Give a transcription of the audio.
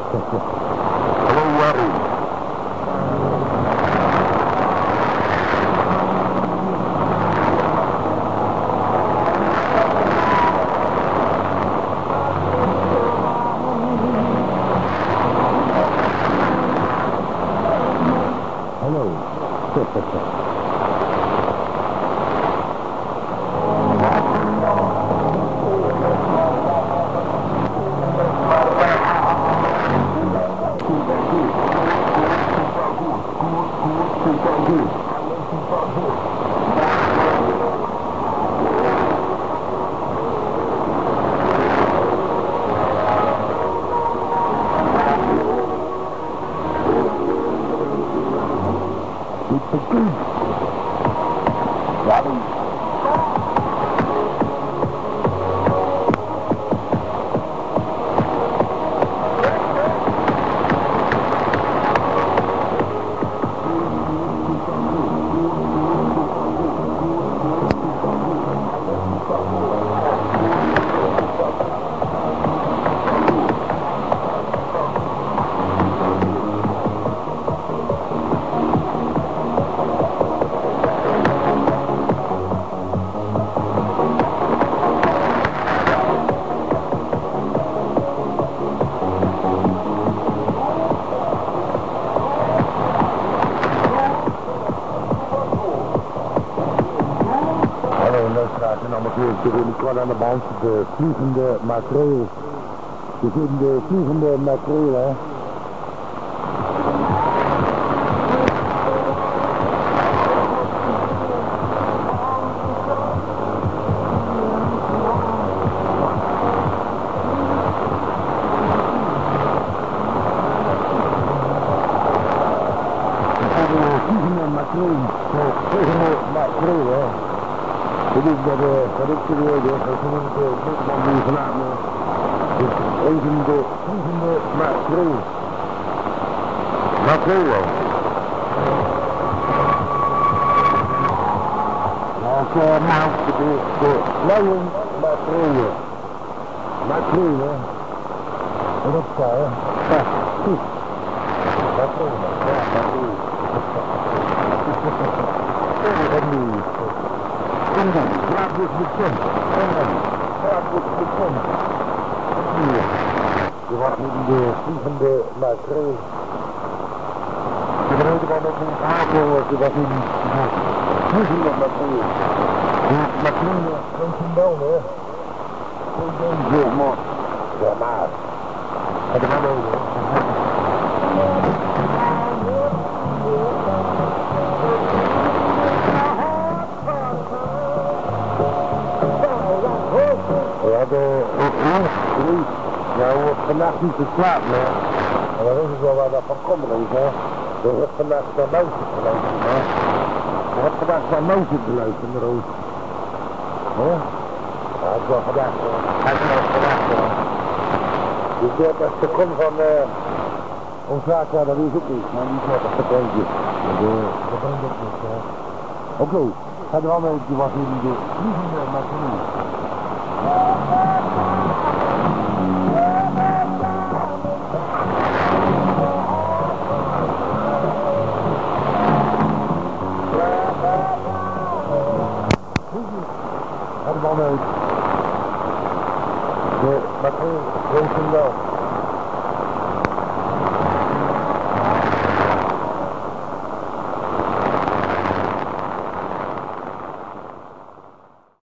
Hello, Larry. Hello. Ik ben kwart aan de band, de vliegende makreel. Je vindt de vliegende makreel, hè? Dit is wat ik serieus heb, dat is niet van die vanavond. Dit is even de vliegende makreel. Makreel. Dat maakt de blauwe makreel. Makreel, hè. En dat staat, hè. Ja, goed. Makreel, ja, makreel. En nu. Laat dus bekend. Laat dus bekend. Hier. Je was in de vliegende makreel. Je weet wel dat een hakel was. Je was in de vliegende makreel. De makreel komt van wel, hè. Ja, maar. Ja, maar. Het is wel over. Ja, we wordt vannacht niet te slapen, hè. En dan is het wel waar dat van komt, hè. Er wordt vannacht naar muisjes geluisterd, hè. Er wordt vandaag naar muisjes geluisterd, de roos. Hè? Ja, het is wel vandaag, hij is wel vandaag, hè. Dus als de kom van, ons zaak, ja, dat is het niet. Maar niet met een secontje. Dat brengt ook niet, hè. Oké, ga er al mee, die was in de vliegende machine. De makreel, weet je wel.